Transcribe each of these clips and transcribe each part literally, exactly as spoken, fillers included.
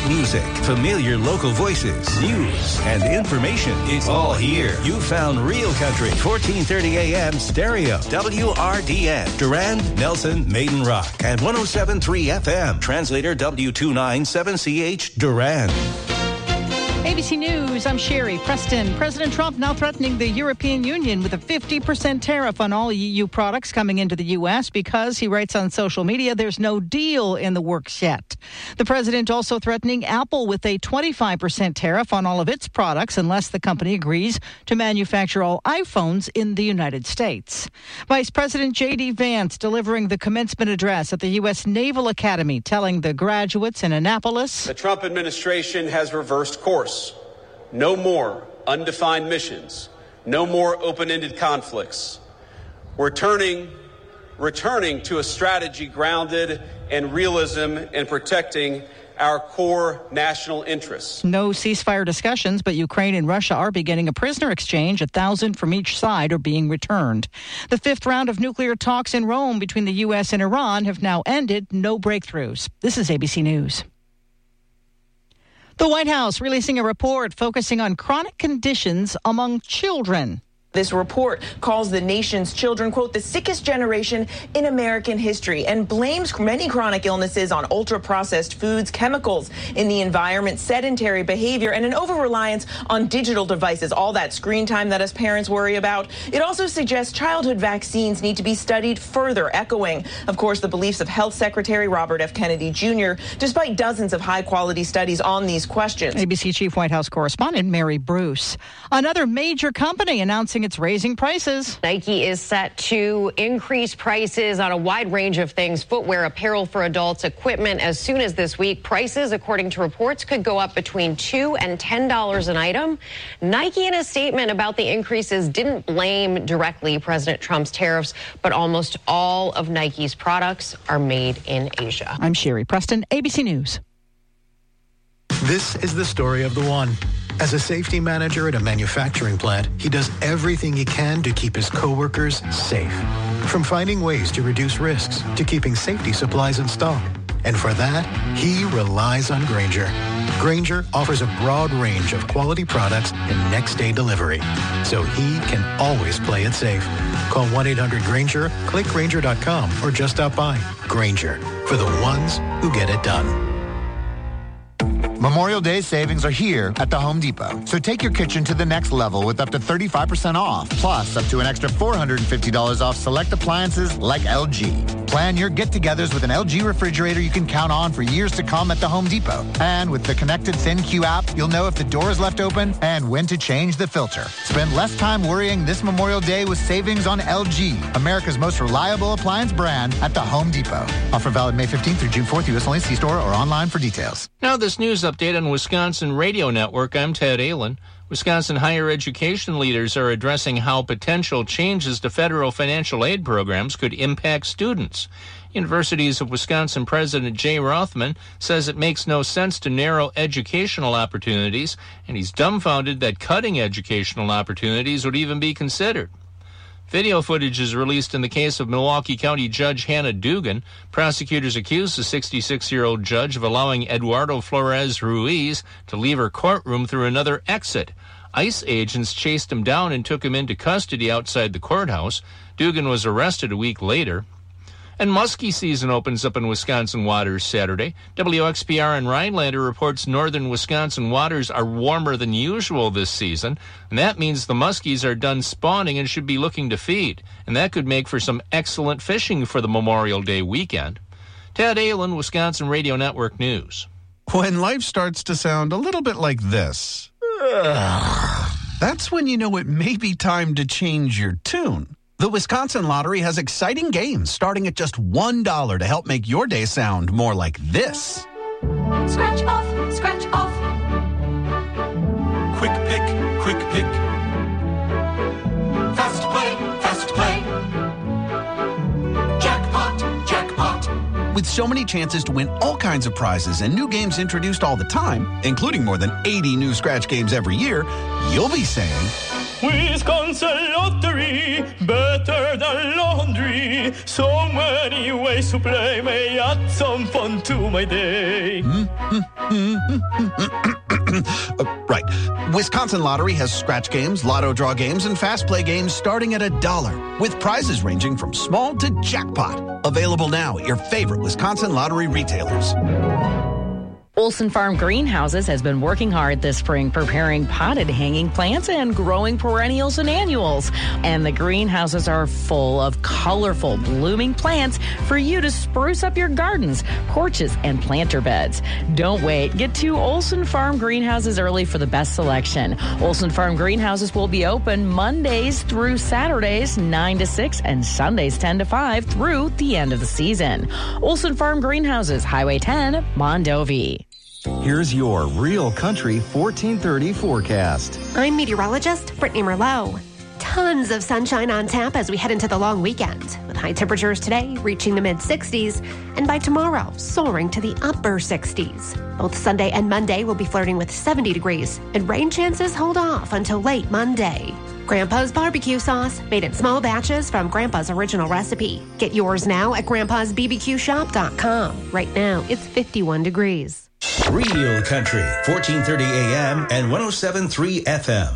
music, familiar local voices, news, and information. It's all here. You found Real Country, fourteen thirty A M stereo, W R D N, Durand, Nelson, Maiden Rock, and one oh seven point three F M, translator W two nine seven C H, Durand. A B C News, I'm Sherry Preston. President Trump now threatening the European Union with a fifty percent tariff on all E U products coming into the U S because, he writes on social media, there's no deal in the works yet. The president also threatening Apple with a twenty-five percent tariff on all of its products unless the company agrees to manufacture all iPhones in the United States. Vice President J D. Vance delivering the commencement address at the U S. Naval Academy, telling the graduates in Annapolis, the Trump administration has reversed course. No more undefined missions. No more open-ended conflicts. We're turning, returning to a strategy grounded in realism and protecting our core national interests. No ceasefire discussions, but Ukraine and Russia are beginning a prisoner exchange. A thousand from each side are being returned. The fifth round of nuclear talks in Rome between the U S and Iran have now ended. No breakthroughs. This is A B C News. The White House releasing a report focusing on chronic conditions among children. This report calls the nation's children, quote, the sickest generation in American history, and blames many chronic illnesses on ultra-processed foods, chemicals in the environment, sedentary behavior, and an over-reliance on digital devices, all that screen time that us parents worry about. It also suggests childhood vaccines need to be studied further, echoing, of course, the beliefs of Health Secretary Robert F. Kennedy Junior, despite dozens of high-quality studies on these questions. A B C Chief White House Correspondent Mary Bruce. Another major company announcing it's raising prices. Nike is set to increase prices on a wide range of things, footwear, apparel for adults, equipment. As soon as this week, prices, according to reports, could go up between two and ten dollars an item. Nike, in a statement about the increases, didn't blame directly President Trump's tariffs, but almost all of Nike's products are made in Asia. I'm Sherry Preston, A B C News. This is the story of the one. As a safety manager at a manufacturing plant, he does everything he can to keep his coworkers safe. From finding ways to reduce risks to keeping safety supplies in stock. And for that, he relies on Grainger. Grainger offers a broad range of quality products and next-day delivery, so he can always play it safe. Call one eight hundred Grainger, click Grainger dot com, or just stop by. Grainger, for the ones who get it done. Memorial Day savings are here at the Home Depot. So take your kitchen to the next level with up to thirty-five percent off, plus up to an extra four hundred fifty dollars off select appliances like L G. Plan your get-togethers with an L G refrigerator you can count on for years to come at the Home Depot. And with the connected ThinQ app, you'll know if the door is left open and when to change the filter. Spend less time worrying this Memorial Day with savings on L G, America's most reliable appliance brand, at the Home Depot. Offer valid May fifteenth through June fourth, U S only. See store or online for details. Now this news update on Wisconsin Radio Network. I'm Ted Allen. Wisconsin higher education leaders are addressing how potential changes to federal financial aid programs could impact students. Universities of Wisconsin President Jay Rothman says it makes no sense to narrow educational opportunities, and he's dumbfounded that cutting educational opportunities would even be considered. Video footage is released in the case of Milwaukee County Judge Hannah Dugan. Prosecutors accuse the sixty-six-year-old judge of allowing Eduardo Flores Ruiz to leave her courtroom through another exit. ICE agents chased him down and took him into custody outside the courthouse. Dugan was arrested a week later. And muskie season opens up in Wisconsin waters Saturday. W X P R in Rhinelander reports northern Wisconsin waters are warmer than usual this season, and that means the muskies are done spawning and should be looking to feed, and that could make for some excellent fishing for the Memorial Day weekend. Ted Allen, Wisconsin Radio Network News. When life starts to sound a little bit like this, that's when you know it may be time to change your tune. The Wisconsin Lottery has exciting games starting at just one dollar to help make your day sound more like this. Scratch off, scratch off. Quick pick, quick pick. Fast play, fast play. Jackpot, jackpot. With so many chances to win all kinds of prizes and new games introduced all the time, including more than eighty new scratch games every year, you'll be saying, Wisconsin Lottery, better than laundry. So many ways to play, may add some fun to my day. uh, right. Wisconsin Lottery has scratch games, lotto draw games, and fast play games starting at a dollar, with prizes ranging from small to jackpot. Available now at your favorite Wisconsin Lottery retailers. Olson Farm Greenhouses has been working hard this spring preparing potted hanging plants and growing perennials and annuals. And the greenhouses are full of colorful blooming plants for you to spruce up your gardens, porches, and planter beds. Don't wait. Get to Olson Farm Greenhouses early for the best selection. Olson Farm Greenhouses will be open Mondays through Saturdays nine to six and Sundays ten to five through the end of the season. Olson Farm Greenhouses, Highway ten, Mondovi. Here's your Real Country fourteen thirty forecast. I'm meteorologist Brittany Merlot. Tons of sunshine on tap as we head into the long weekend, with high temperatures today reaching the mid sixties, and by tomorrow soaring to the upper sixties. Both Sunday and Monday will be flirting with seventy degrees, and rain chances hold off until late Monday. Grandpa's barbecue sauce, made in small batches from Grandpa's original recipe. Get yours now at grandpas b b q shop dot com. Right now, it's fifty-one degrees. Real Country, fourteen thirty A M and one oh seven point three F M.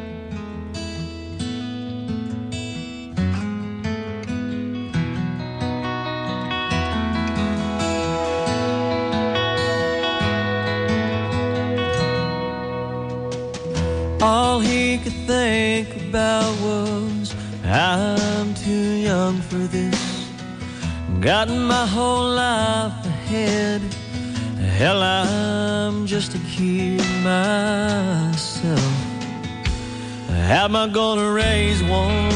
All he could think about was, I'm too young for this. Got my whole life ahead. Hell, I'm just a kid myself. How am I gonna raise one?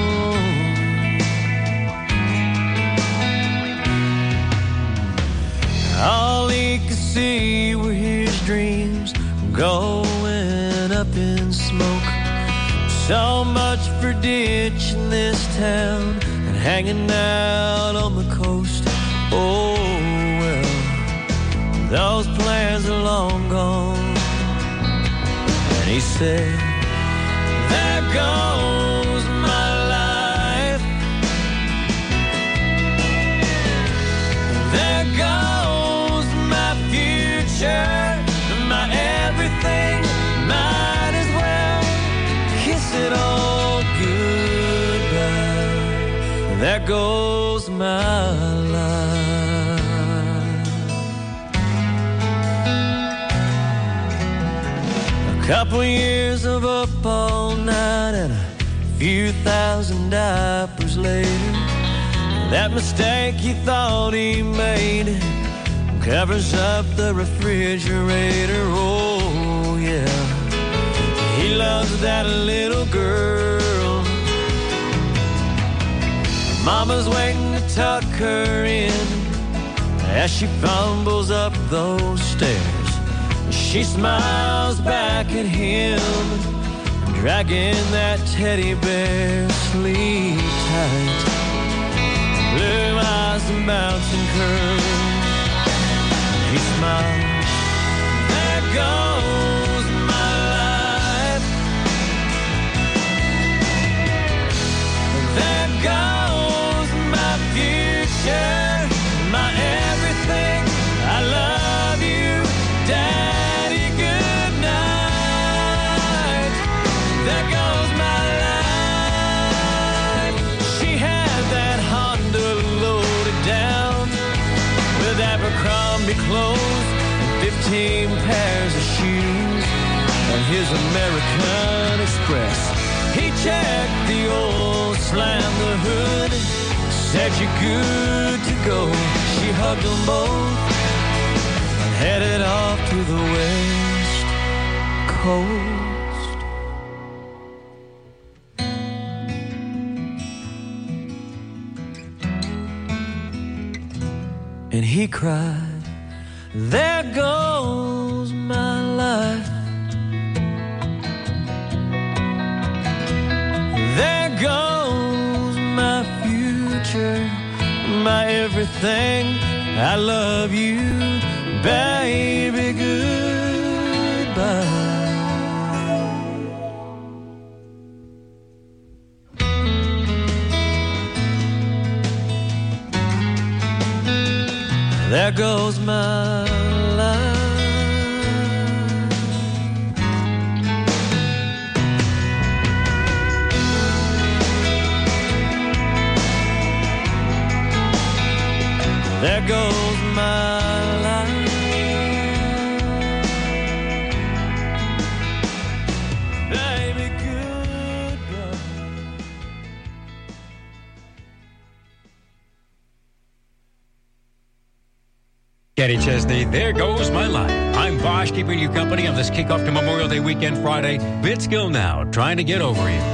All he could see were his dreams going up in smoke. So much for ditching this town and hanging out on the coast. Oh, those plans are long gone. And he said, there goes my life. There goes my future, my everything. Might as well kiss it all goodbye. There goes my life. Couple years of up all night and a few thousand diapers later, that mistake he thought he made covers up the refrigerator. Oh yeah, he loves that little girl. Mama's waiting to tuck her in as she fumbles up those stairs. She smiles back at him, dragging that teddy bear sleep tight. Blue eyes and bouncing curls. He smiles. There goes my life. There goes my future, my everything. I love you, Dad. Clothes and fifteen pairs of shoes and his American Express. He checked the oil, slammed the hood, said you're good to go. She hugged them both and headed off to the west coast. And he cried, there goes my life. There goes my future, my everything. I love you, baby, goodbye. There goes my life. There goes my life. Baby, goodbye. Kenny Chesney, there goes my life. I'm Bosch, keeping you company on this kickoff to Memorial Day weekend Friday. Vince Gill now, trying to get over you.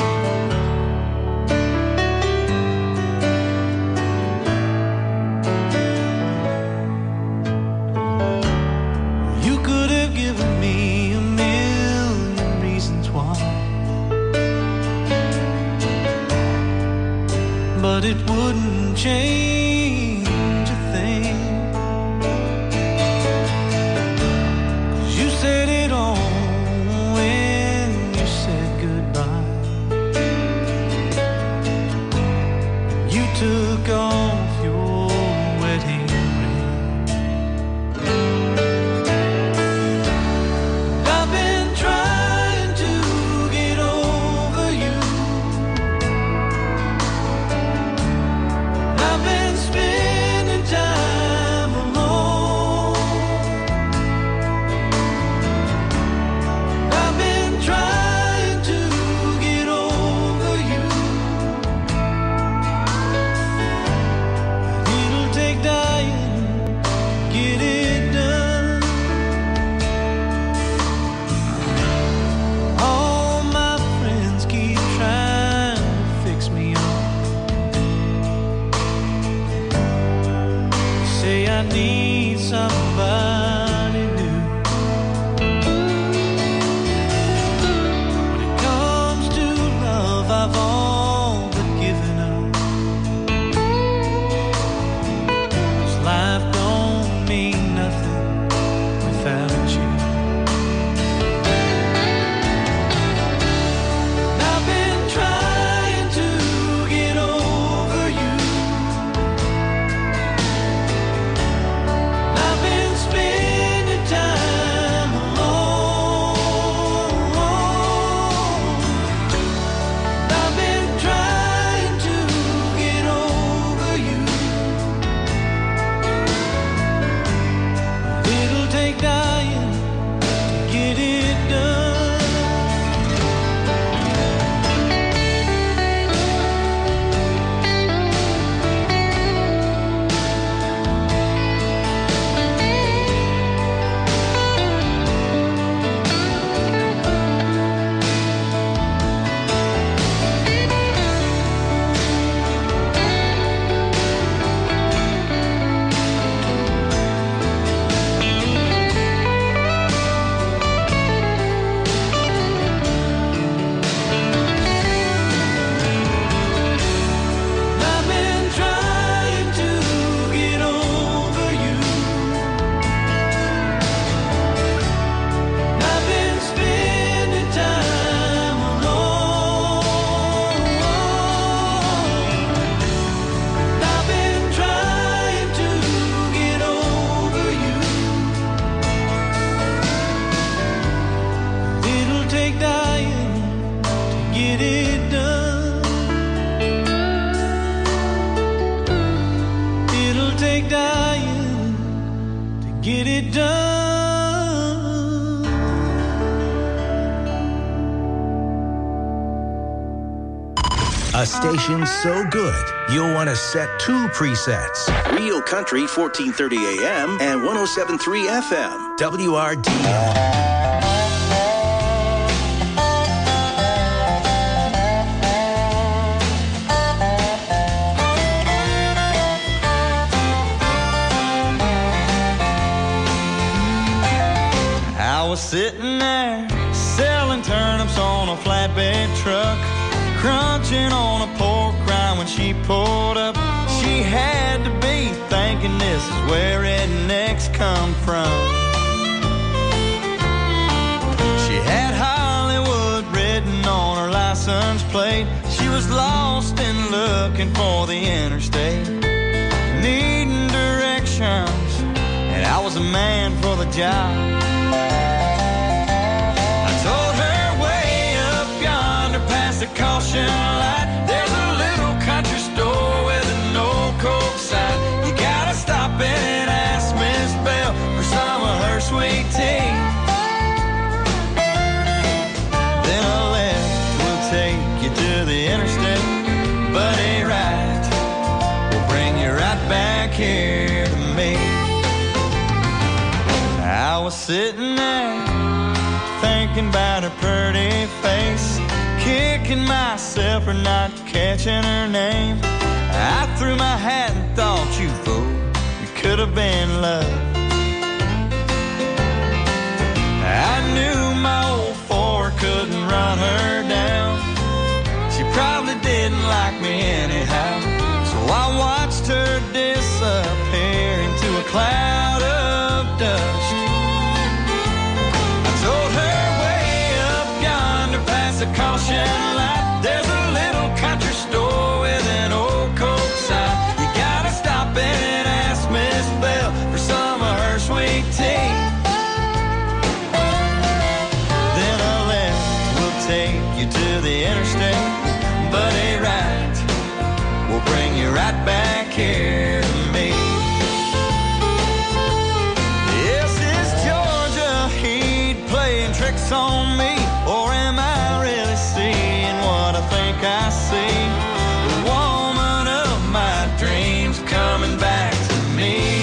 But it wouldn't change a thing, 'cause you said it all when you said goodbye. You took off your wedding ring. I've been trying to get over you. I've been spending time alone. I've been trying to get over you. It'll take dying to get it done. All my friends keep trying to fix me up. Say I need somebody new. When it comes to love, I've all but given up. 'Cause life don't mean nothing without you. I've been trying to get over you. I've been spending time alone. I've been trying to get over you. It'll take dying to get it done. I've been trying to get over you. I've been spending time alone. I've been trying to get over you. It'll take dying to get it done. It'll take dying to get it done. A station so good, you'll want to set two presets. Real Country fourteen thirty A M and one oh seven point three F M. W R D N. I was sitting there selling turnips on a flatbed truck, crunching on a pork rind when she pulled up. She had to be thinking this is where rednecks come from. She had Hollywood written on her license plate. She was lost and looking for the interstate, needing directions the man for the job. I told her way up yonder past the caution light, there's a little country store with an old Coke sign. You gotta stop in and ask Miss Bell for some of her sweet tea. Then a left will take you to the interstate, but a right will bring you right back here to me. I was sitting there thinking about her pretty face, kicking myself for not catching her name. I threw my hat and thought, you fool, you could have been love. I knew my old Ford couldn't run her down. She probably didn't like me anyhow. So I watched her disappear into a cloud of dust. I told her way up yonder past the caution light, there's a little country store with an old Coke sign. You gotta stop in and ask Miss Bell for some of her sweet tea. Then a left will take you to the interstate, but a right will bring you right back here to me. Yes, is Georgia heat playing tricks on me, or am I really seeing what I think I see? The woman of my dreams coming back to me.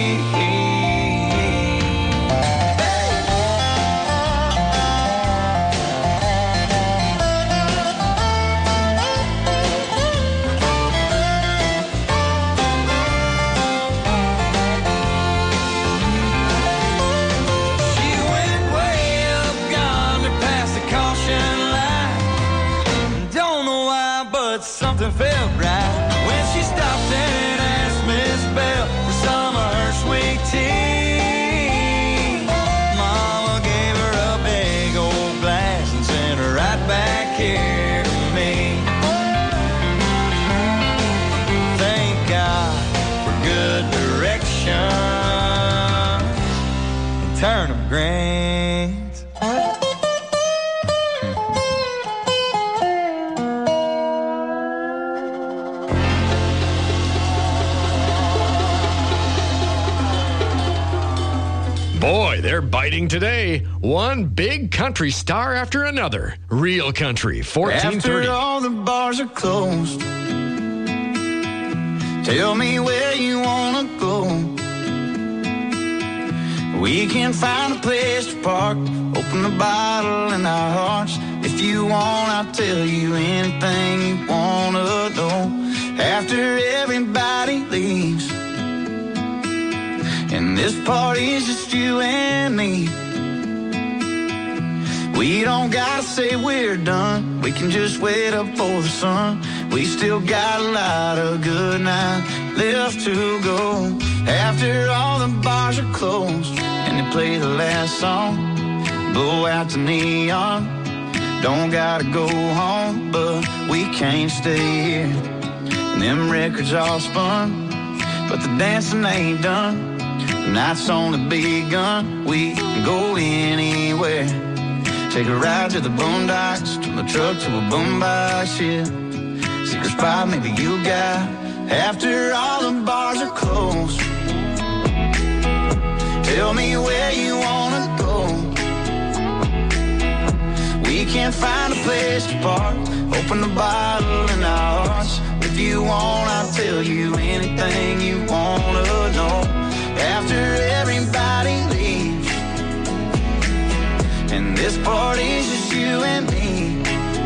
Something felt right when she stopped and asked Miss Bell for some of her sweet tea. Mama gave her a big old glass and sent her right back here to me. Thank God for good direction and turnip greens. Boy, they're biting today. One big country star after another. Real Country, fourteen thirty. After all the bars are closed, tell me where you wanna go. We can find a place to park, open a bottle in our hearts. If you want, I'll tell you anything you wanna know. After everybody leaves, and this party's just you and me, we don't gotta say we're done. We can just wait up for the sun. We still got a lot of good nights left to go. After all the bars are closed and they play the last song, blow out the neon. Don't gotta go home, but we can't stay here. And them records all spun, but the dancing ain't done. The night's only begun. We can go anywhere. Take a ride to the boondocks, to the truck, to a boombox, yeah. Secret spot maybe you got. After all the bars are closed, tell me where you wanna go. We can't find a place to park, open the bottle in our hearts. If you want, I'll tell you anything you wanna know. After everybody leaves, and this party's just you and me,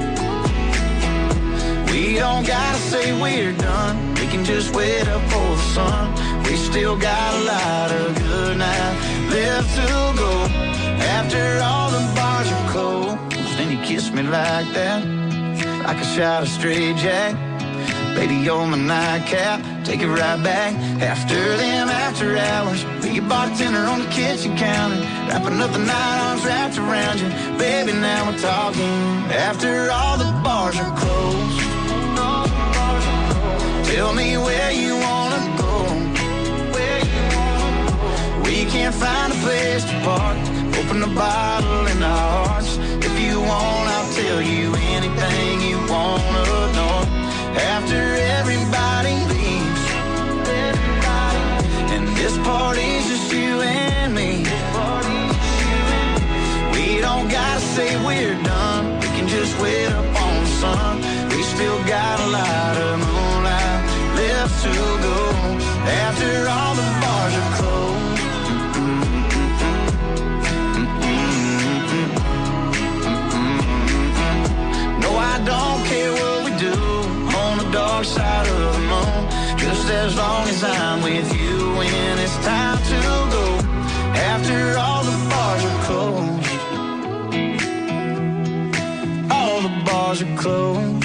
we don't gotta say we're done. We can just wait up for the sun. We still got a lot of good nights left to go. After all the bars are closed, and you kiss me like that, like a shot of straight jack. Baby, you're my nightcap, take it right back. After them after hours, be a bartender on the kitchen counter, wrapping up the night, arms wrapped around you. Baby, now we're talking. After all the bars are closed, tell me where you wanna go. We can't find a place to park. Open the bottle in our hearts. If you want, I'll tell you anything you wanna know. After everybody leaves, and this party's just you and me. We don't gotta say we're done. We can just wait up on the sun. We still got a lot of moonlight left to go. After all the bars are closed. I don't care what we do on the dark side of the moon, just as long as I'm with you when it's time to go. After all the bars are closed, all the bars are closed.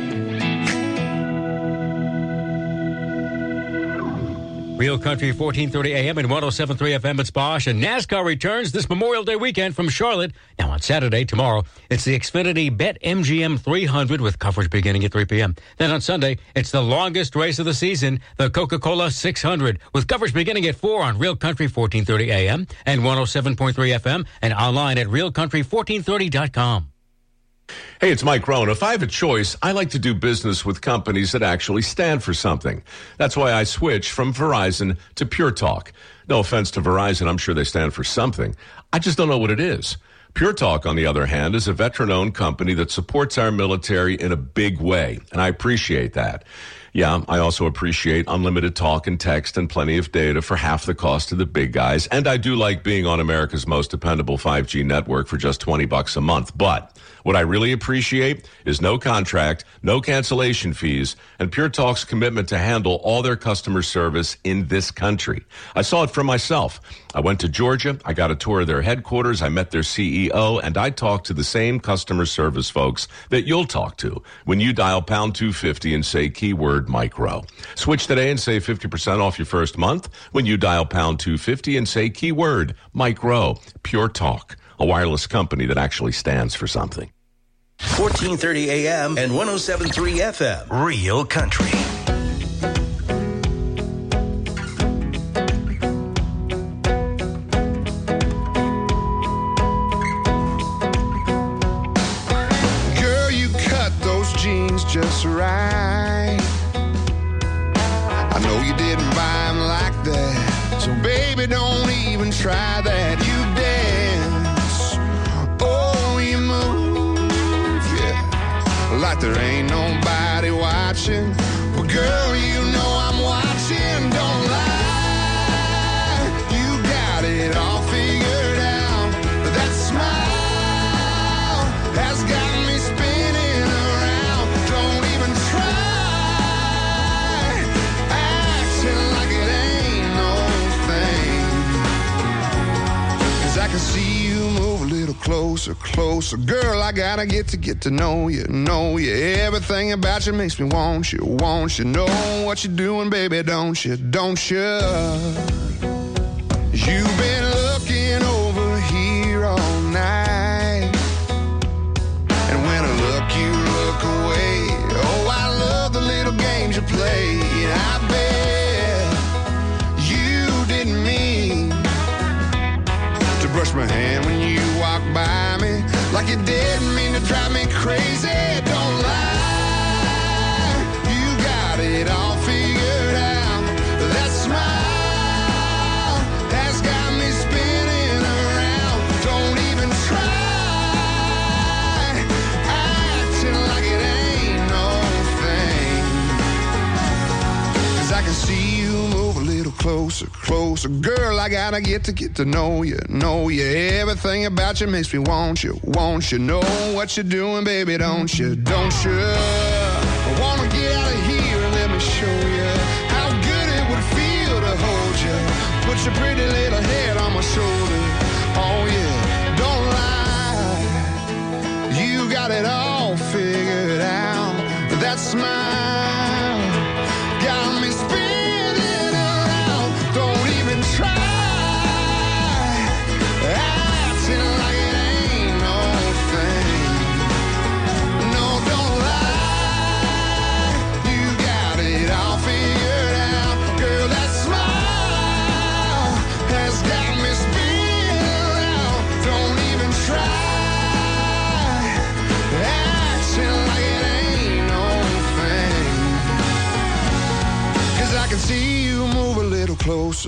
Real Country, fourteen thirty A M and one oh seven point three F M. It's Bosch, and NASCAR returns this Memorial Day weekend from Charlotte. Now on Saturday, tomorrow, it's the Xfinity Bet M G M three hundred with coverage beginning at three p.m. Then on Sunday, it's the longest race of the season, the Coca-Cola six hundred, with coverage beginning at four on Real Country, fourteen thirty A M and one oh seven point three F M, and online at real country fourteen thirty dot com. Hey, it's Mike Rohn. If I have a choice, I like to do business with companies that actually stand for something. That's why I switched from Verizon to Pure Talk. No offense to Verizon, I'm sure they stand for something. I just don't know what it is. Pure Talk, on the other hand, is a veteran-owned company that supports our military in a big way, and I appreciate that. Yeah, I also appreciate unlimited talk and text and plenty of data for half the cost of the big guys, and I do like being on America's most dependable five G network for just twenty bucks a month. But what I really appreciate is no contract, no cancellation fees, and Pure Talk's commitment to handle all their customer service in this country. I saw it for myself. I went to Georgia, I got a tour of their headquarters, I met their C E O, and I talked to the same customer service folks that you'll talk to when you dial pound two fifty and say keyword micro. Switch today and save fifty percent off your first month when you dial pound two fifty and say keyword micro. Pure Talk, a wireless company that actually stands for something. fourteen thirty A M and one oh seven point three F M. Real Country. Girl, you cut those jeans just right. I know you didn't buy them like that, so baby, don't even try that. You dance, oh, you move, yeah, like there ain't nobody watching. But girl, you know I'm watching, don't lie. You got it all figured out. That smile has got me spinning around. Don't even try acting like it ain't no thing. 'Cause I can see you move a little closer, closer. Girl, I gotta get to get to know you, know you. Everything about you makes me want you, want you. Know what you're doing, baby, don't you, don't you? You've been looking over here all night, and when I look, you look away. Oh, I love the little games you play. I bet you didn't mean to brush my hand when you walk by me, like you didn't mean to drive me crazy. Don't lie, you got it all figured out. That smile has got me spinning around. Don't even try acting like it ain't no thing. 'Cause I can see you move a little closer, closer. Girl, I gotta get to get to know you, know you. Everything about you makes me want you, want you. Know what you're doing, baby, don't you, don't you? I wanna get out of here and let me show you how good it would feel to hold you. Put your pretty little head on my shoulder. Oh yeah, don't lie, you got it all figured out. That smile got me spinning around. Don't even try acting like it ain't no thing. No, don't lie, you got it all figured out. Girl, that smile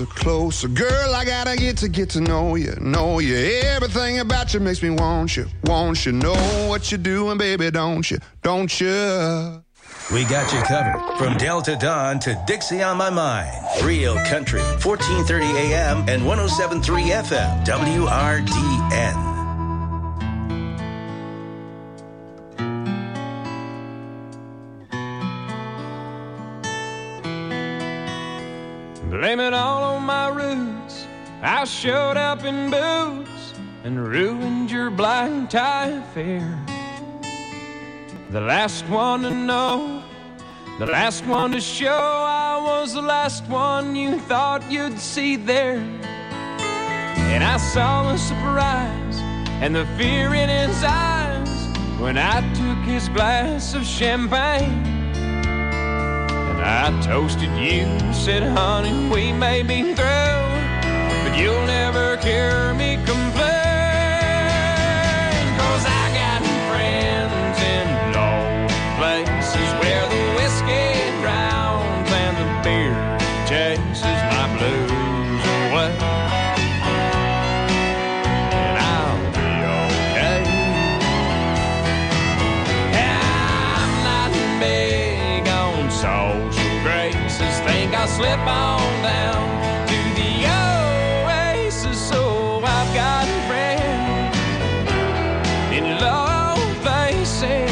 closer, closer. Girl, I gotta get to get to know you, know you. Everything about you makes me want you, want you. Know what you're doing, baby, don't you, don't you? We got you covered from Delta Dawn to Dixie on My Mind. Real Country, fourteen thirty A M and one oh seven point three F M, W R D N. Blame it all on my roots. I showed up in boots and ruined your black tie affair. The last one to know, the last one to show, I was the last one you thought you'd see there. And I saw the surprise and the fear in his eyes when I took his glass of champagne. I toasted you, said, honey, we may be through, but you'll never hear me complain. 'Cause I got friends in low places where the whiskey drowns and the beer chases my blues away. And I'll be okay. I'm not big on social graces, think I'll slip on down to the oasis. So I've got friends in low places.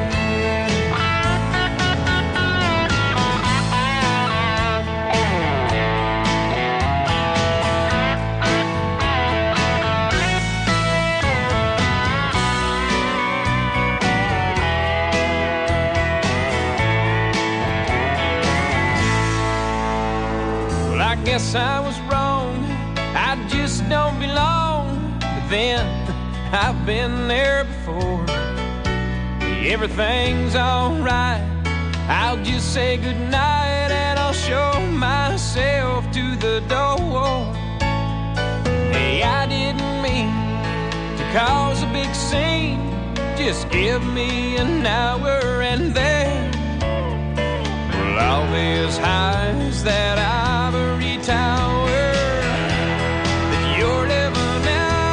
I guess I was wrong, I just don't belong. But then, I've been there before. Everything's alright, I'll just say goodnight and I'll show myself to the door. Hey, I didn't mean to cause a big scene, just give me an hour and then well, all these highs that ivory tower that you're living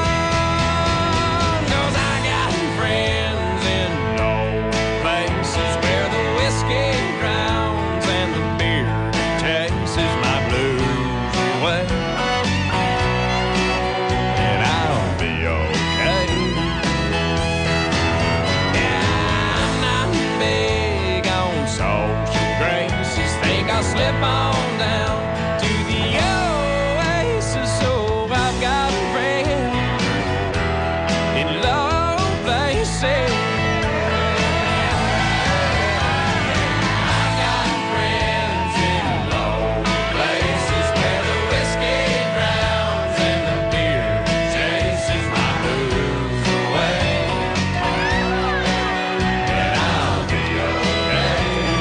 in. 'Cause I got friends in low places where the whiskey drowns and the beer chases my blues away. And I'll be okay. Yeah, I'm not big on social graces, think I'll slip on down to the oasis. So I've got friends in low places. I've got friends in low places where the whiskey drowns and the beer chases my blues away. And I'll be okay.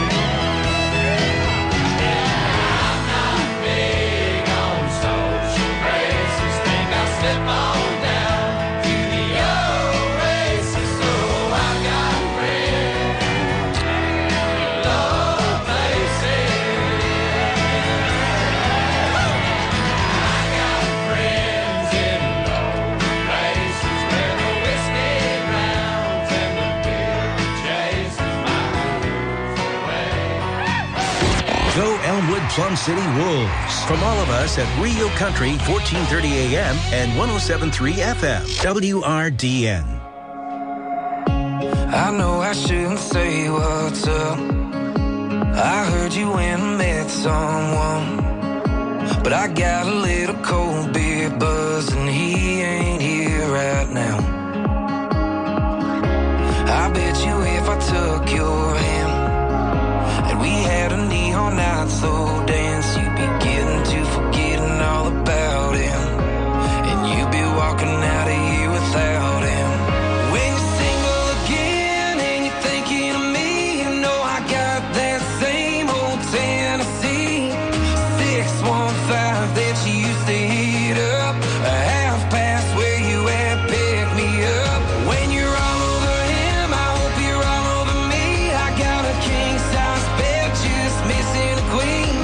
I'm not big on social graces, think I'll slip on down to the oasis. So I've got friends in low places. I got friends in low places where the whiskey drowns and the beer chases my blues away. Go Elmwood Plum City Wolves. From all of us at Rio Country, fourteen thirty A M and one oh seven point three F M, W R D N. I know I shouldn't say what's up. I heard you went and met someone, but I got a little cold beer buzz and he ain't here right now. I bet you if I took your hand and we had a neon night slow dance, you'd be getting to forgetting all about him, and you'd be walking out of here without him. When you're single again and you're thinking of me, you know I got that same old Tennessee six one five that you used to heat up, a half past where you at, pick me up. When you're all over him, I hope you're all over me. I got a king size bed, just missing a queen.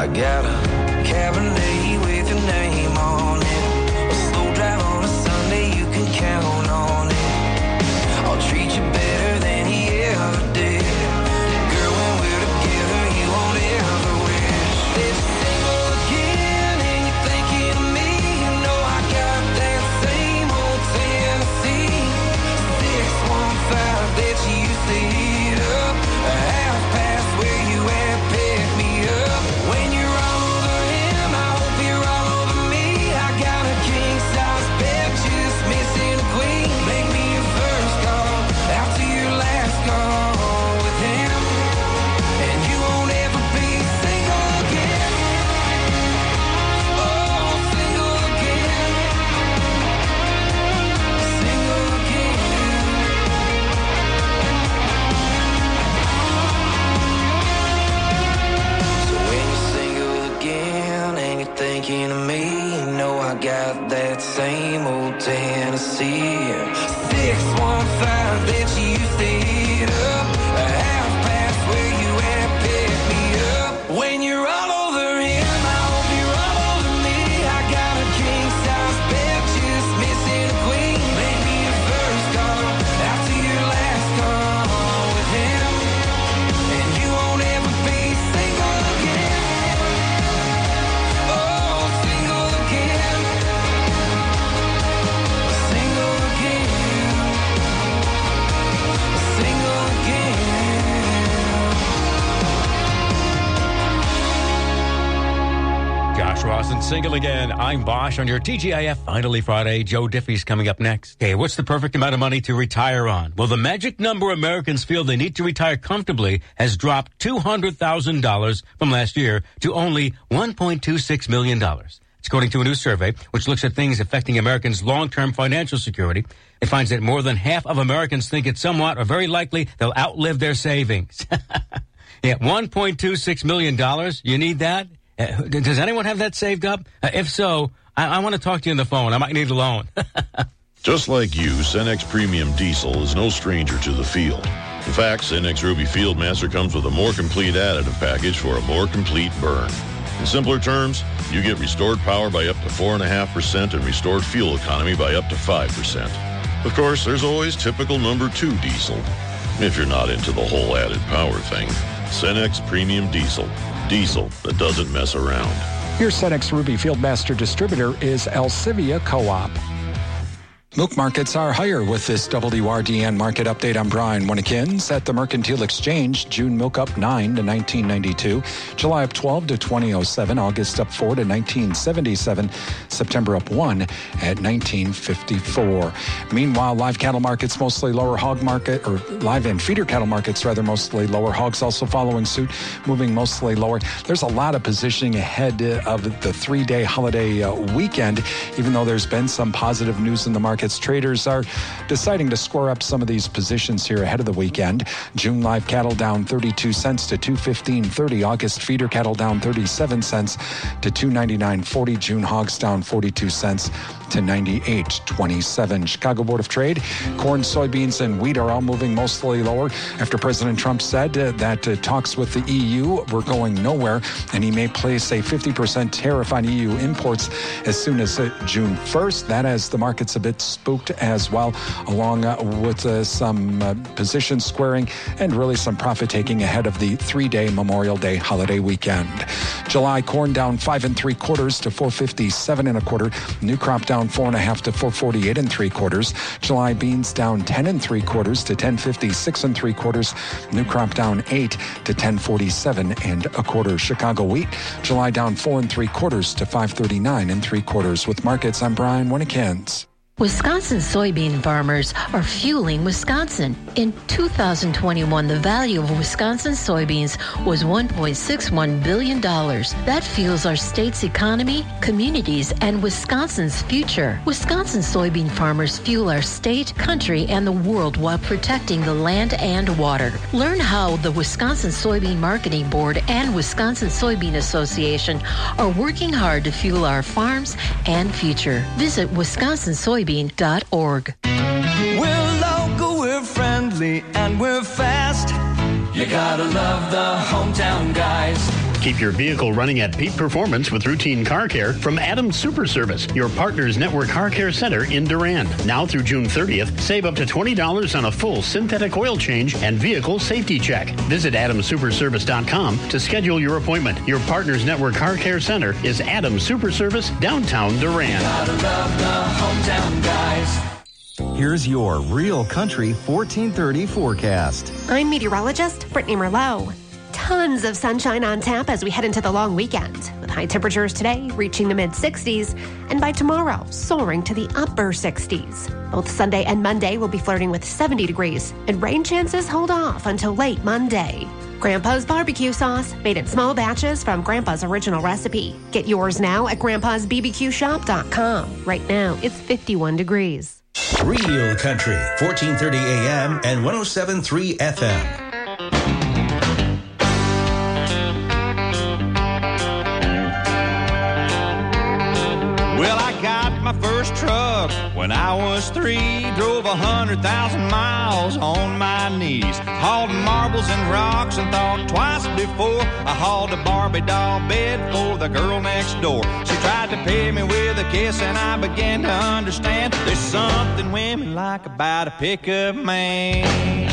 I got a Cabernet with your name on it. A slow drive on a Sunday, you can count on it. I'll treat you better than he ever did. Girl, when we're together, you won't ever wish. This single again, and you're thinking of me. You know I got that same old Tennessee six one five that you used to heat up. A half past where you at, pick me up. When you're all over him, I hope you're all over me. I got a king size bed, just missing a queen. Make me your first call, out to your last call with him, and you won't ever be single again. Oh, single again, single again. So when you're single again and you're thinking of me, you know I got that same old Tennessee six one five that you used to hit up. A half past where you at, pick me up. When you're all over him, I hope you're all over me. I got a king size bed, just missing a queen. Make me your first call, out to your last call with him, and you won't ever be single again. Oh, single again, single again, single again. Josh Rawson, single again. I'm Bosch on your T G I F Finally Friday. Joe Diffie's coming up next. Okay, what's the perfect amount of money to retire on? Well, the magic number Americans feel they need to retire comfortably has dropped two hundred thousand dollars from last year to only one point two six million dollars. It's according to a new survey, which looks at things affecting Americans' long-term financial security. It finds that more than half of Americans think it's somewhat or very likely they'll outlive their savings. Yeah, one point two six million dollars. You need that? Uh, does anyone have that saved up? Uh, if so, I, I want to talk to you on the phone. I might need a loan. Just like you, Cenex Premium Diesel is no stranger to the field. In fact, Cenex Ruby Fieldmaster comes with a more complete additive package for a more complete burn. In simpler terms, you get restored power by up to four point five percent and restored fuel economy by up to five percent. Of course, there's always typical number two diesel, if you're not into the whole added power thing. Cenex Premium Diesel. Diesel that doesn't mess around. Your Cenex Ruby Fieldmaster distributor is Alcivia Co-op. Milk markets are higher with this W R D N market update. I'm Brian Winnikins. At the Mercantile Exchange, June milk up nine to nineteen ninety-two, July up twelve to twenty oh seven, August up four to nineteen seventy-seven, September up one at nineteen fifty-four. Meanwhile, live cattle markets mostly lower, hog market, or live and feeder cattle markets rather mostly lower. Hogs also following suit, moving mostly lower. There's a lot of positioning ahead of the three-day holiday uh, weekend, even though there's been some positive news in the market. Traders are deciding to square up some of these positions here ahead of the weekend. June live cattle down thirty-two cents to two fifteen thirty. August feeder cattle down thirty-seven cents to two ninety-nine forty. June hogs down forty-two cents to ninety-eight twenty-seven. Chicago Board of Trade, corn, soybeans, and wheat are all moving mostly lower after President Trump said uh, that uh, talks with the E U were going nowhere, and he may place a fifty percent tariff on E U imports as soon as uh, June first. That has the markets a bit spooked as well, along uh, with uh, some uh, position squaring and really some profit taking ahead of the three-day Memorial Day holiday weekend. July corn down five and three quarters to four fifty-seven and a quarter. New crop down four and a half to four forty-eight and three quarters. July beans down ten and three quarters to ten fifty-six and three quarters. New crop down eight to ten forty-seven and a quarter. Chicago wheat, July down four and three quarters to five thirty-nine and three quarters. With markets, I'm Brian Winnikins. Wisconsin soybean farmers are fueling Wisconsin. In two thousand twenty-one, the value of Wisconsin soybeans was one point six one billion dollars. That fuels our state's economy, communities, and Wisconsin's future. Wisconsin soybean farmers fuel our state, country, and the world while protecting the land and water. Learn how the Wisconsin Soybean Marketing Board and Wisconsin Soybean Association are working hard to fuel our farms and future. Visit Wisconsin Soybean dot org. We're local, we're friendly, and we're fast. You gotta love the hometown guys. Keep your vehicle running at peak performance with routine car care from Adams Super Service, your partner's network car care center in Durand. Now through June thirtieth, save up to twenty dollars on a full synthetic oil change and vehicle safety check. Visit adams super service dot com to schedule your appointment. Your partner's network car care center is Adams Super Service, downtown Durand. Gotta love the hometown guys. Here's your Real Country fourteen thirty forecast. I'm meteorologist Brittany Merlot. Tons of sunshine on tap as we head into the long weekend, with high temperatures today reaching the mid sixties, and by tomorrow, soaring to the upper sixties. Both Sunday and Monday will be flirting with seventy degrees, and rain chances hold off until late Monday. Grandpa's barbecue sauce, made in small batches from Grandpa's original recipe. Get yours now at grandpas b b q shop dot com. Right now, it's fifty-one degrees. Real Country, fourteen thirty A M and one oh seven point three F M. Well, I got my first truck when I was three. Drove a hundred thousand miles on my knees. Hauled marbles and rocks and thought twice before I hauled a Barbie doll bed for the girl next door. She tried to pay me with a kiss and I began to understand there's something women like about a pickup man.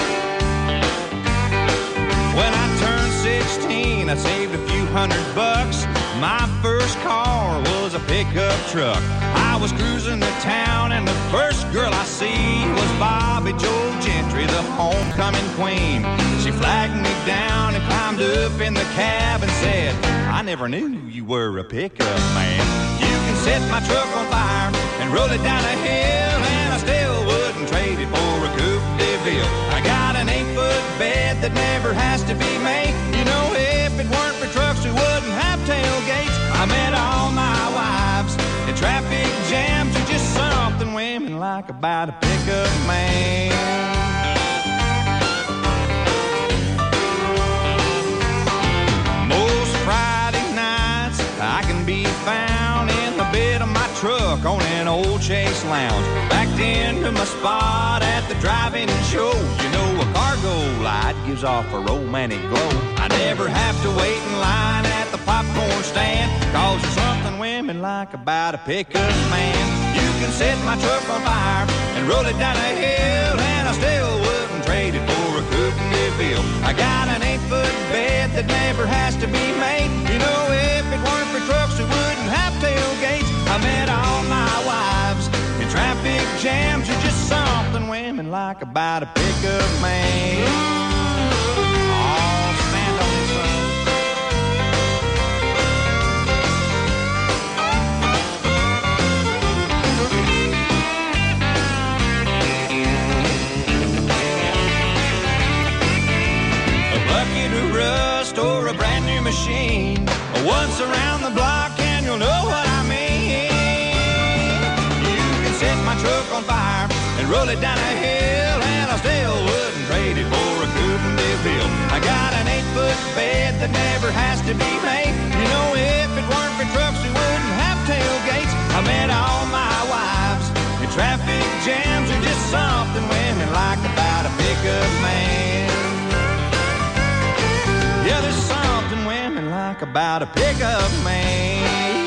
When I turned sixteen, I saved a few hundred bucks. My first car was a pickup truck. I was cruising the town and the first girl I see was Bobby Joe Gentry, the homecoming queen. She flagged me down and climbed up in the cab and said, I never knew you were a pickup man. You can set my truck on fire and roll it down a hill, and I still wouldn't trade it for a Coupe de Ville. I got an eight-foot bed that never has to be made. You know, if it weren't for trucks, we wouldn't have tailgates. I met all my wives in traffic jams. Are just something women like about a pickup man. Most Friday nights I can be found in the bed of my truck on an old Chase Lounge, backed into my spot at the drive-in show. You know, a cargo light gives off a romantic glow. I never have to wait in line at the popcorn stand, cause there's something women like about a pickup man. You can set my truck on fire and roll it down a hill, and I still wouldn't trade it for a Coupe de Ville. I got an eight-foot bed that never has to be made. You know, if it weren't for trucks, we wouldn't have tailgates. I met all my wives in traffic jams. Are just something women like about a pickup man. Rust or a brand new machine, once around the block and you'll know what I mean. You can set my truck on fire and roll it down a hill, and I still wouldn't trade it for a Coupe de Ville. I got an eight-foot bed that never has to be made. You know, if it weren't for trucks, we wouldn't have tailgates. I met all my wives in traffic jams. Are just something women like about a pickup man. Yeah, there's something women like about a pickup man.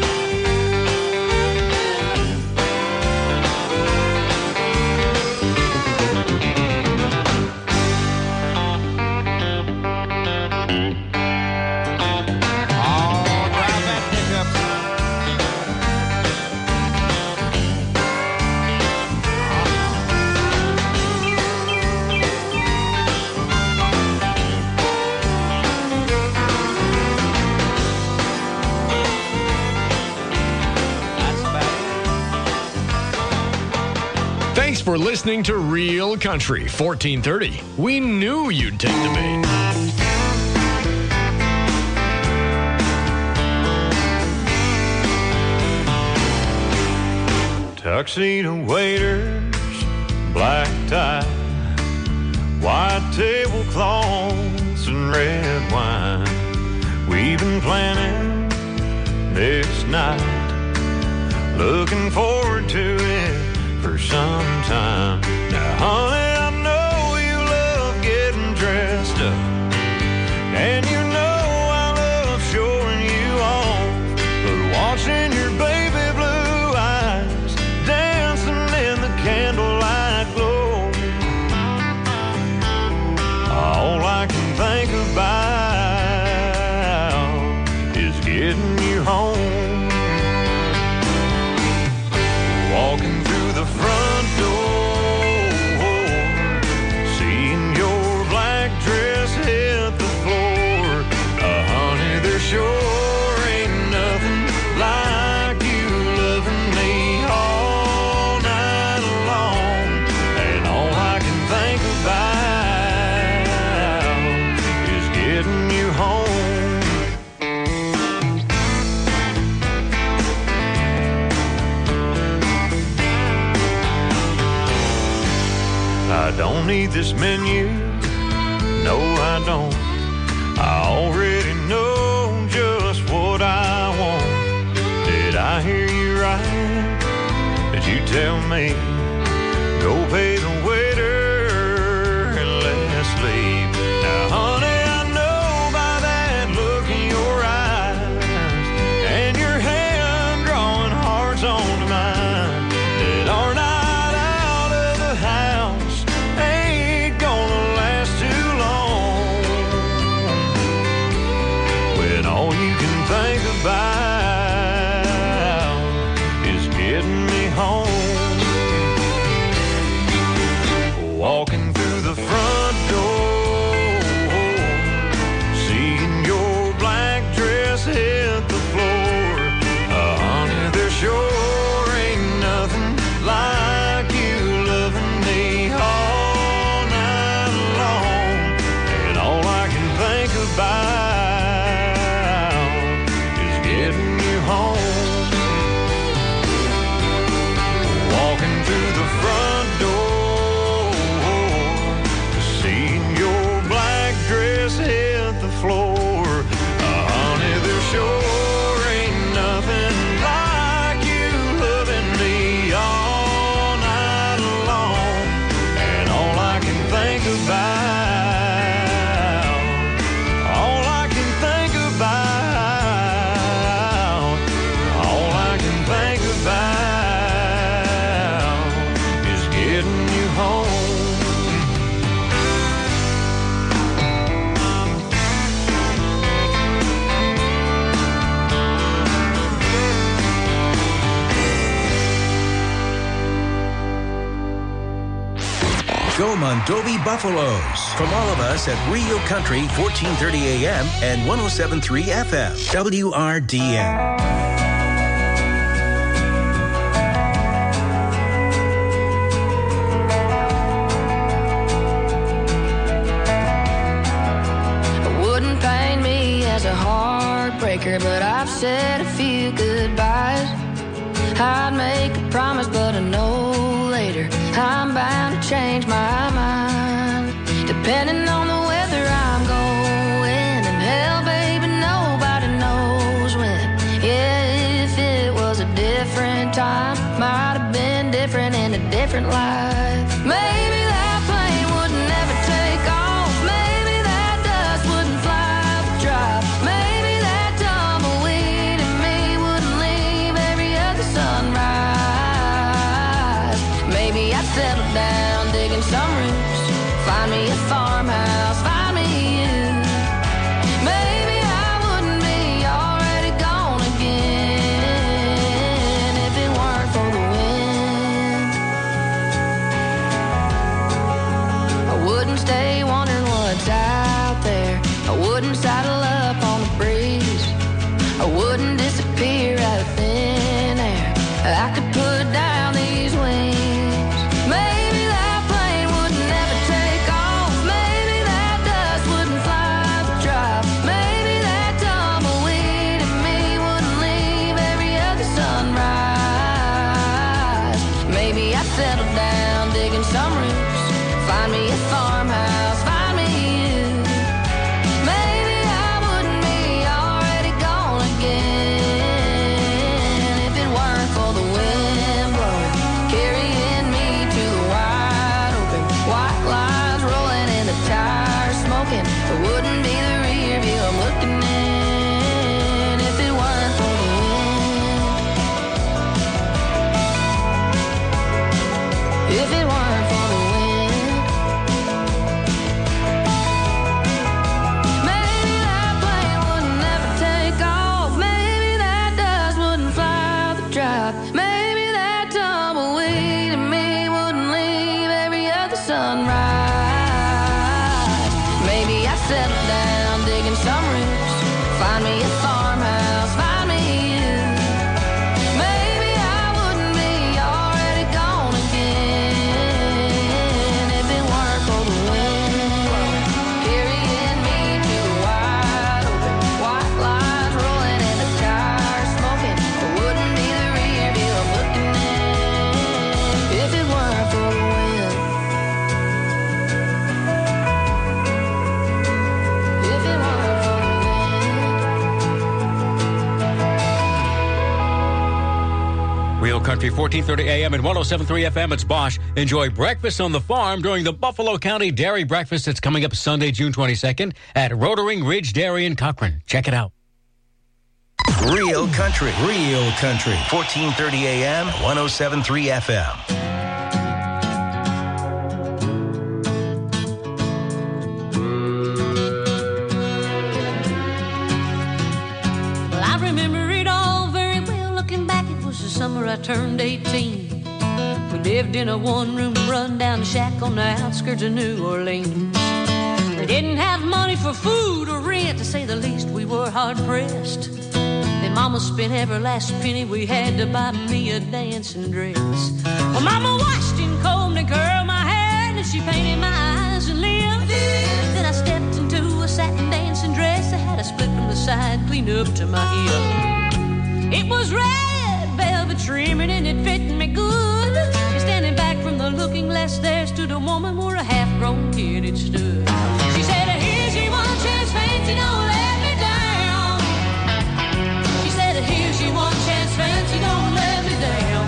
Oh, drive that pickup, Thanks for listening to Real Country fourteen thirty. We knew you'd take the bait. Tuxedo waiters, black tie, white tablecloths and red wine. We've been planning this night, looking forward to it for some time. Now, honey, I know you love getting dressed up, and you know I need this menu. No, I don't. I already know just what I want. Did I hear you right? Did you tell me go pay the waiter and let's leave? Now, honey, I know by that look in your eyes and your hand drawing hearts onto mine that our night out of the house ain't gonna last too long. When all you can think about is getting me home. Walking through the front door, seeing your black dress hit the floor. Uh, honey, there sure ain't nothing like you loving me all night long. And all I can think about is getting you home. Walking through the front door, hit the floor. Uh, honey, there sure ain't nothing like you loving me all night long. And all I can think about, all I can think about, all I can think about is getting you home. Go Mondovi Buffaloes. From all of us at Real Country, fourteen thirty A M and one oh seven point three F M, W R D N. As a heartbreaker, but I've said a few goodbyes. I'd make a promise, but I know later I'm bound to change my mind. Depending on the weather I'm going, and hell, baby, nobody knows when. Yeah, if it was a different time, might have been different in a different life. Maybe that plane would never take off. Maybe that dust wouldn't fly the drive. Maybe that tumbleweed in me wouldn't leave every other sunrise. Maybe I'd settle down digging some roots, find me a farmhouse, find me you. Maybe I wouldn't be already gone again if it weren't for the wind. I wouldn't stay wondering what's out there. I wouldn't saddle up on the breeze. I wouldn't disappear out of thin air. I could put down these wings. Maybe that plane would never take off. Maybe that dust wouldn't fly the drive. Maybe that tumbleweed in me wouldn't leave every other sunrise. Maybe I'd settle down digging some roots, find me a farmhouse, find me you. Maybe I wouldn't be already gone again if it weren't for the wind blowing, carrying me to the wide open. White lines rolling and the tires smoking. It wouldn't be the rear view I'm looking in if it weren't for the wind. If it weren't for the wind. Maybe that plane would never take off. Maybe that dust wouldn't fly the drive. Maybe that tumbleweed in me wouldn't leave every other sunrise. Maybe I'd settle down digging some roots, find me a farmhouse, find me you. Maybe I wouldn't be already gone again if it weren't for the wind blowing, carrying me to the wide open. White lines rolling and the tires smoking. It wouldn't be the rear view I'm looking in if it weren't for the wind. Country, fourteen thirty A M and one oh seven point three F M. It's Bosch. Enjoy breakfast on the farm during the Buffalo County Dairy Breakfast. It's coming up Sunday, June twenty-second at Rotering Ridge Dairy in Cochrane. Check it out. Real Country, Real Country, fourteen thirty A M, one oh seven point three F M. Summer I turned eighteen. We lived in a one-room run-down shack on the outskirts of New Orleans. We didn't have money for food or rent, to say the least. We were hard-pressed. Then Mama spent every last penny we had to buy me a dancing dress. Well, Mama washed and combed and curled my hair, and she painted my eyes and lips. Then I stepped into a satin dancing dress that had a split from the side clean up to my hip. It was red velvet trimming and it fit me good. And standing back from the looking glass there stood a woman where a half-grown kid had stood. She said, here's your one chance, fancy, don't let me down. She said, here's your one chance, fancy, don't let me down.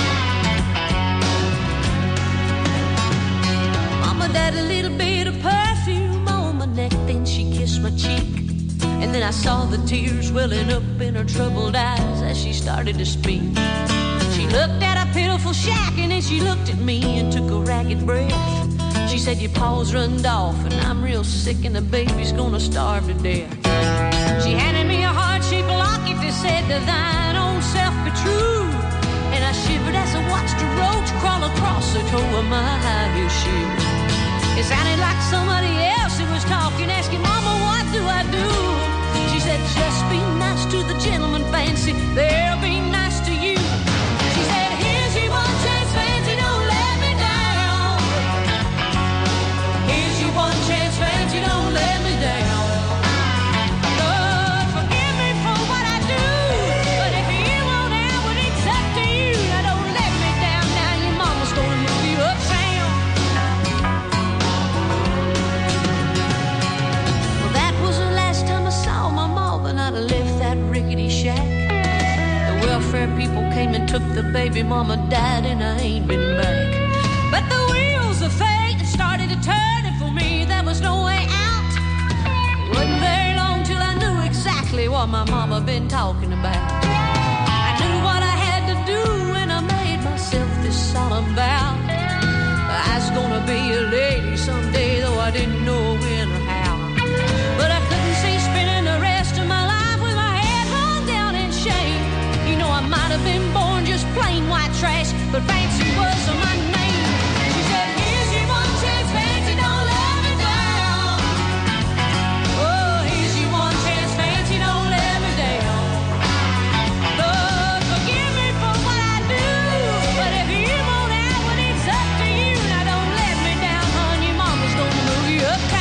Mama died a little bit of perfume on my neck, then she kissed my cheek. And then I saw the tears welling up in her troubled eyes as she started to speak. She looked at a pitiful shack and then she looked at me and took a ragged breath. She said, your paws runned off and I'm real sick and the baby's gonna starve to death. She handed me a heart-shaped locket that said, to thine own self be true. And I shivered as I watched a roach crawl across the toe of my high heel shoe. It sounded like somebody else who was talking, asking, Mama, what do I do? She said, just be nice to the gentleman, fancy, they'll be nice to you. She said, here's your one chance, fancy, don't let me down. Here's your one chance, fancy, don't let me down. Lord, forgive me for what I do, but if you won't out when it's up to you, now don't let me down, now your mama's gonna move you uptown. I left that rickety shack. The welfare people came and took the baby, mama died and I ain't been back. But the wheels of fate started to turn, and for me there was no way out. It wasn't very long till I knew exactly what my mama been talking about. I knew what I had to do and I made myself this solemn vow. I was gonna be a lady someday, though I didn't know when or how. But I couldn't see spending the rest of my life with my head hung down in shame. You know, I might have been born just plain white trash, but fancy was my name. She said, here's your one chance, fancy, don't let me down. Oh, here's your one chance, fancy, don't let me down. Lord, forgive me for what I do, but if you won't out when it's up to you, now don't let me down, hon, your mama's gonna move you uptown.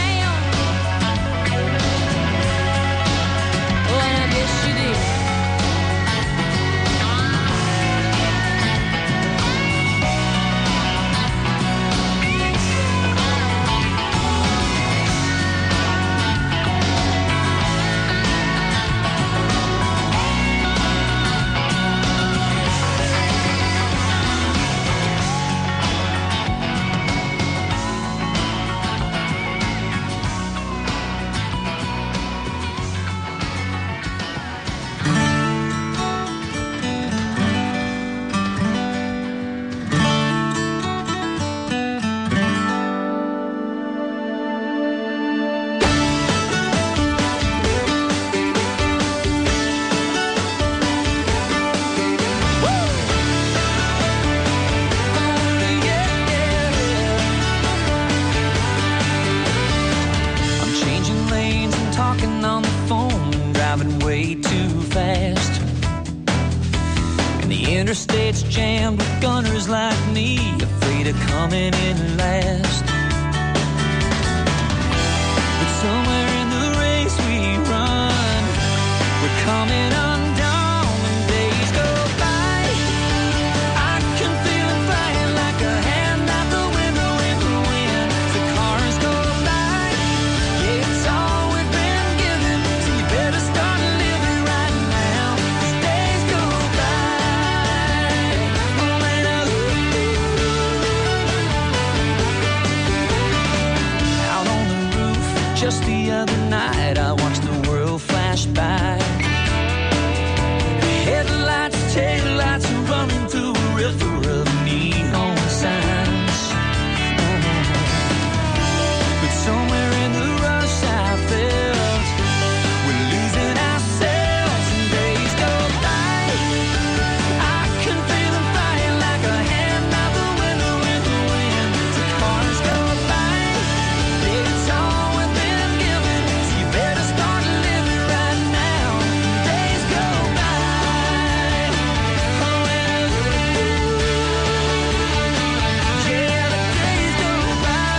Interstate's jammed with gunners like me, afraid of coming in last. But somewhere in the race we run, we're coming undone when days go by. I can feel it flying like a hand out the window in the wind. The cars go by, yeah, it's all we've been given, so you better start living right now, 'cause days go by. Just the other night I watched the world flash by. Headlights, taillights are running through a river of neon signs. But somewhere in the rush I felt we're losing ourselves and days go by. I can feel them flying like a hand out the window in the wind. The cars go by. It's all within given, so you better start living right now. Days go by. Oh, and yeah, the days go by.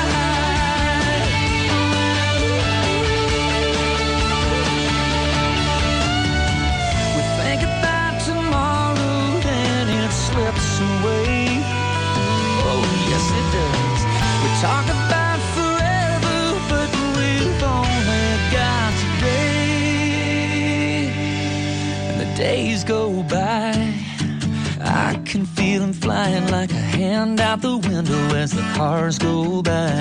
We think about tomorrow and it slips away. Oh, yes, it does. We talk about forever, but we've only got today. And the days go by. I can feel them flying like a hand out the window as the cars go by.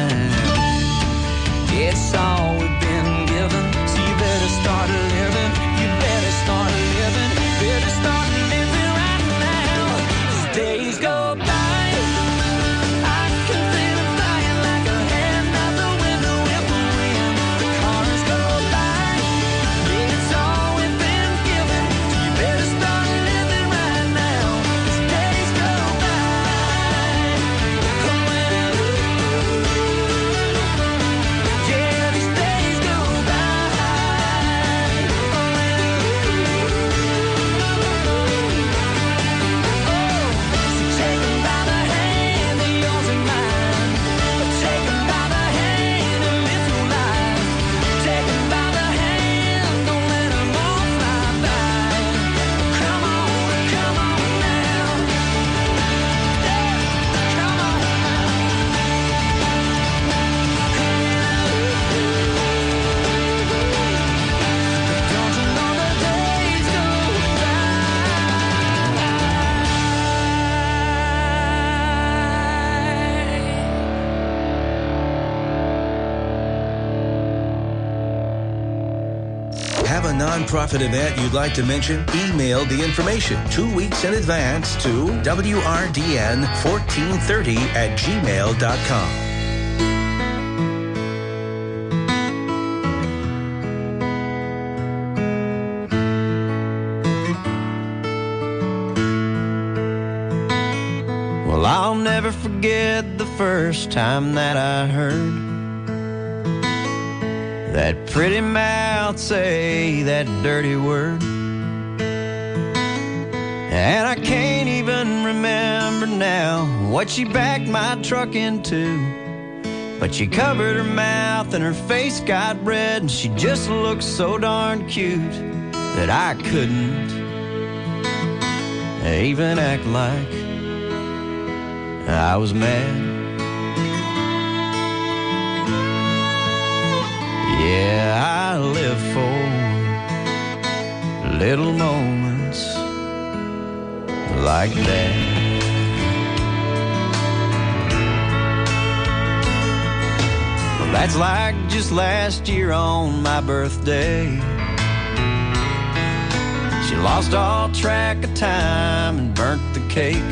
It's all we've been given, so you better start living. You better start living. Better start living right now. 'Cause days go by. I can feel them flying like a hand out the window in the wind. The cars go by. It's all we've been given, so you better start living right now. 'Cause days go by. Oh, and yeah, these days go by. Oh, so take 'em by the hand, they're yours and mine. Take 'em by the hand and live your life. Take 'em by the hand, don't let 'em all fly by. Come on, come on now. Yeah, come on now. Don't you know the days go Have a nonprofit event you'd like to mention? Email the information two weeks in advance to W R D N fourteen thirty at gmail dot com. Well, I'll never forget the first time that I heard that pretty mouth say that dirty word. And I can't even remember now what she backed my truck into. But she covered her mouth and her face got red, and she just looked so darn cute that I couldn't even act like I was mad. Yeah, I live for little moments like that. Well, that's like just last year on my birthday. She lost all track of time and burnt the cake.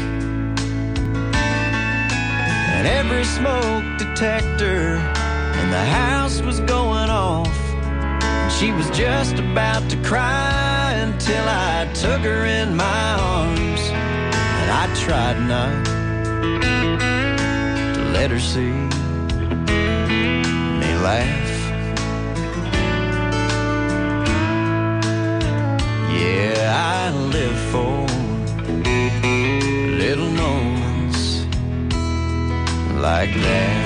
And every smoke detector in the house was going off. And she was just about to cry until I took her in my arms. And I tried not to let her see me laugh. Yeah, I live for little moments like that.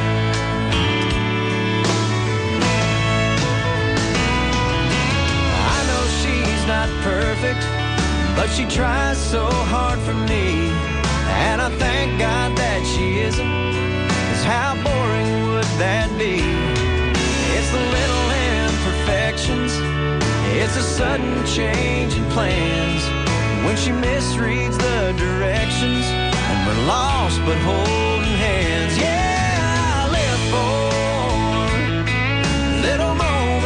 Not perfect, but she tries so hard for me, and I thank God that she isn't, 'cause how boring would that be? It's the little imperfections, it's a sudden change in plans, when she misreads the directions, and we're lost but holding hands. Yeah, I live for little moments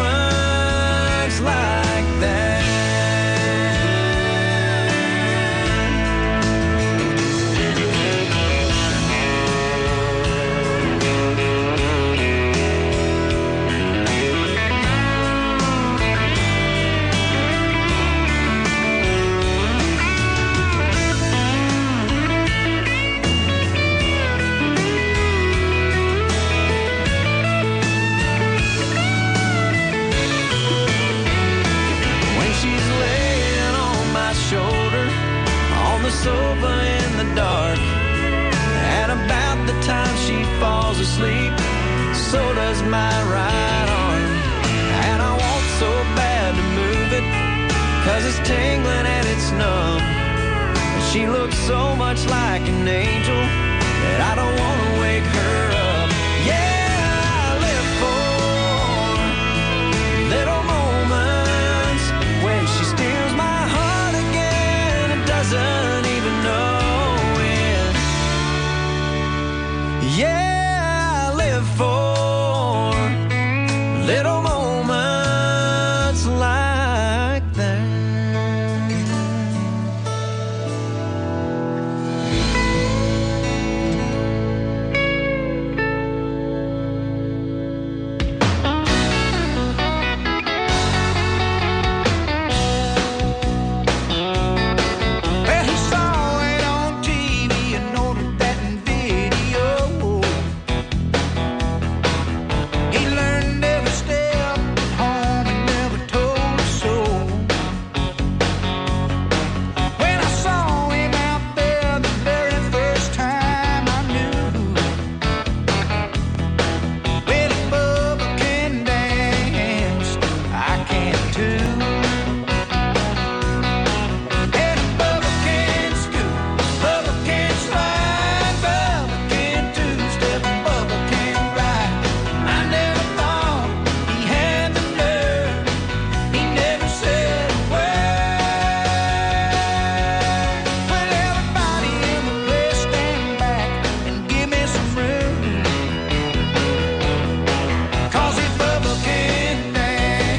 so does my right arm. And I want so bad to move it, 'cause it's tingling and it's numb. And she looks so much like an angel that I don't want to wake her up. Yeah, I live for little moments when she steals my heart again and doesn't even know it. Yeah, I live for little moments